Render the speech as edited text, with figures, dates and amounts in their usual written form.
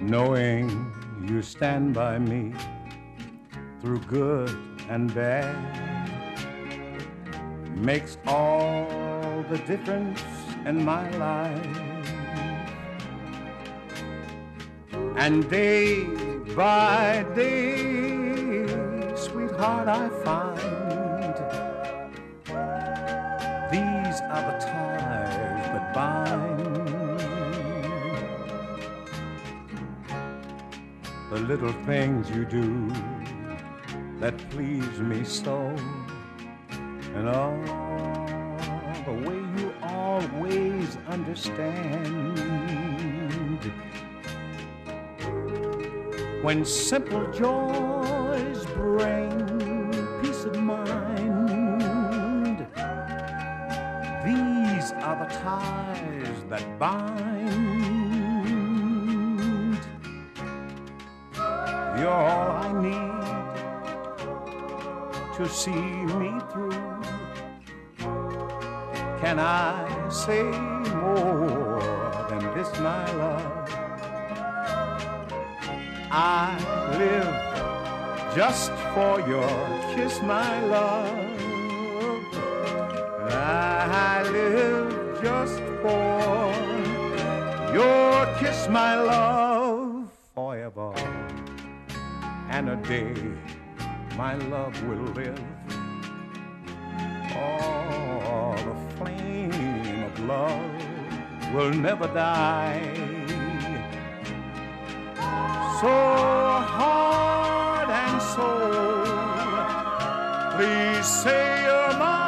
knowing you stand by me through good and bad makes all the difference in my life. And day by day, sweetheart, I find these are the ties that bind. The little things you do that please me so, and all the way you always understand. When simple joys bring peace of mind, these are the ties that bind. You're all I need to see me through. Can I say more than this, my love? I live just for your kiss, my love. I live just for your kiss, my love, forever and a day my love will live. Oh, the flame of love will never die. So heart and soul, please say you're mine.